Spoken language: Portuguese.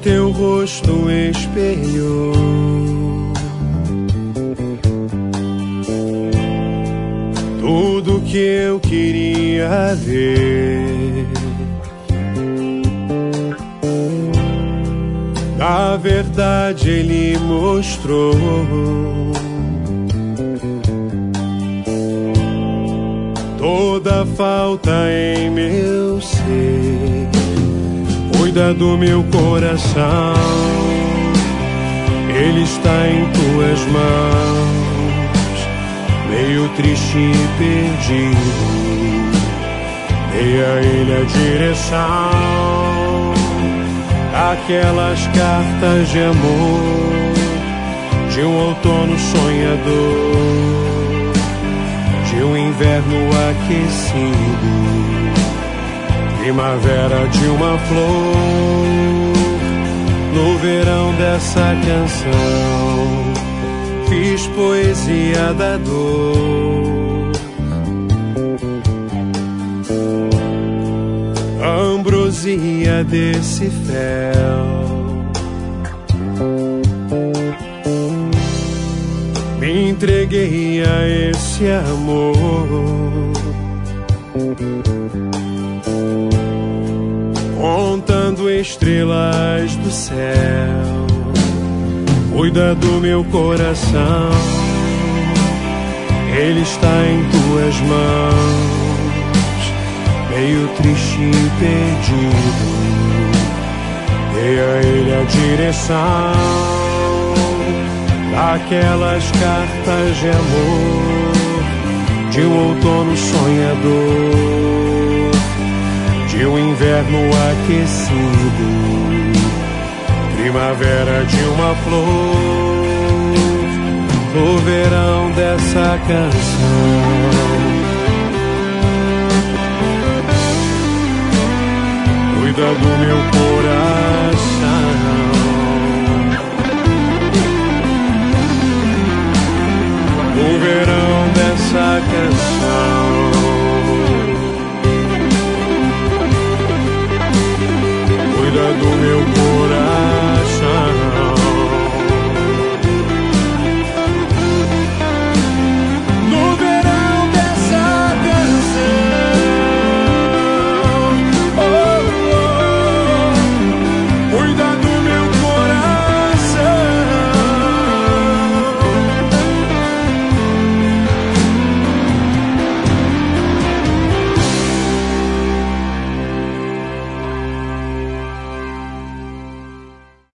teu rosto espelhou tudo que eu queria ver. Na verdade ele mostrou toda falta em meu ser. Cuida do meu coração, ele está em tuas mãos. Meio triste e perdido, dei a ele a direção. Aquelas cartas de amor de um outono sonhador, de um inverno aquecido, primavera de uma flor. No verão dessa canção fiz poesia da dor, ambrosia desse fel. Me entreguei a esse amor, contando estrelas do céu. Cuida do meu coração, ele está em tuas mãos. Meio triste e perdido, dei a ele a direção. Daquelas cartas de amor, de um outono sonhador, de um inverno aquecido, primavera de uma flor. No verão dessa canção, cuida do meu coração,